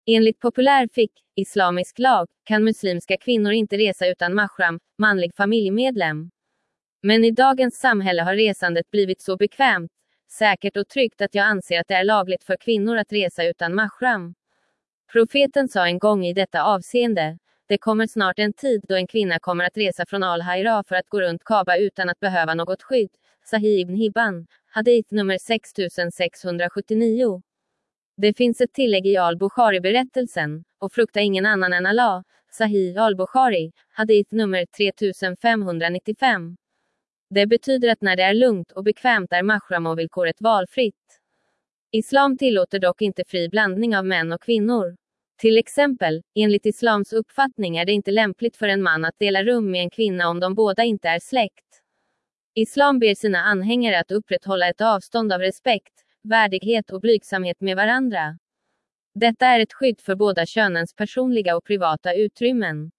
Enligt populär islamisk lag, kan muslimska kvinnor inte resa utan mahram, manlig familjemedlem. Men i dagens samhälle har resandet blivit så bekvämt, säkert och tryggt att jag anser att det är lagligt för kvinnor att resa utan mahram. Profeten sa en gång i detta avseende: det kommer snart en tid då en kvinna kommer att resa från Al-Haira för att gå runt Kaaba utan att behöva något skydd. Sahih ibn Hibban, hadith nummer 6679. Det finns ett tillägg i Al-Bukhari-berättelsen, och frukta ingen annan än Allah. Sahih al-Bukhari, hadith nummer 3595. Det betyder att när det är lugnt och bekvämt är mahram-villkoret valfritt. Islam tillåter dock inte fri blandning av män och kvinnor. Till exempel, enligt islams uppfattning är det inte lämpligt för en man att dela rum med en kvinna om de båda inte är släkt. Islam ber sina anhängare att upprätthålla ett avstånd av respekt, värdighet och blygsamhet med varandra. Detta är ett skydd för båda könens personliga och privata utrymmen.